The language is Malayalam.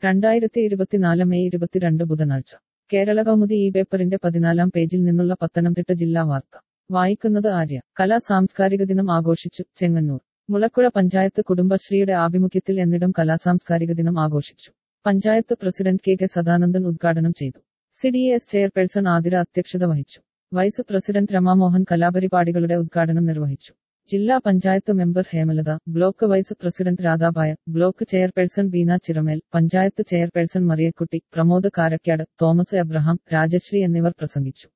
2024 മെയ് 22 ബുധനാഴ്ച കേരള കൗമുദി ഈ പേപ്പറിന്റെ 14-ാം പേജിൽ നിന്നുള്ള പത്തനംതിട്ട ജില്ലാ വാർത്ത വായിക്കുന്നത് ആര്യ. കലാ സാംസ്കാരിക ദിനം ആഘോഷിച്ചു ചെങ്ങന്നൂർ. മുളക്കുഴ പഞ്ചായത്ത് കുടുംബശ്രീയുടെ ആഭിമുഖ്യത്തിൽ എന്നിടം കലാസാംസ്കാരിക ദിനം ആഘോഷിച്ചു. പഞ്ചായത്ത് പ്രസിഡന്റ് കെ സദാനന്ദൻ ഉദ്ഘാടനം ചെയ്തു. CDS ചെയർപേഴ്സൺ ആതിര അധ്യക്ഷത വഹിച്ചു. വൈസ് പ്രസിഡന്റ് രമാമോഹൻ കലാപരിപാടികളുടെ ഉദ്ഘാടനം നിർവഹിച്ചു. ജില്ലാ panchayat member Hemalatha, block vice president Radhabai, block chairperson Beena Chiramel, panchayat chairperson Mariyakutty, Pramod Karakkad, Thomas Abraham, Rajasree എന്നിവർ പ്രസംഗിച്ചു.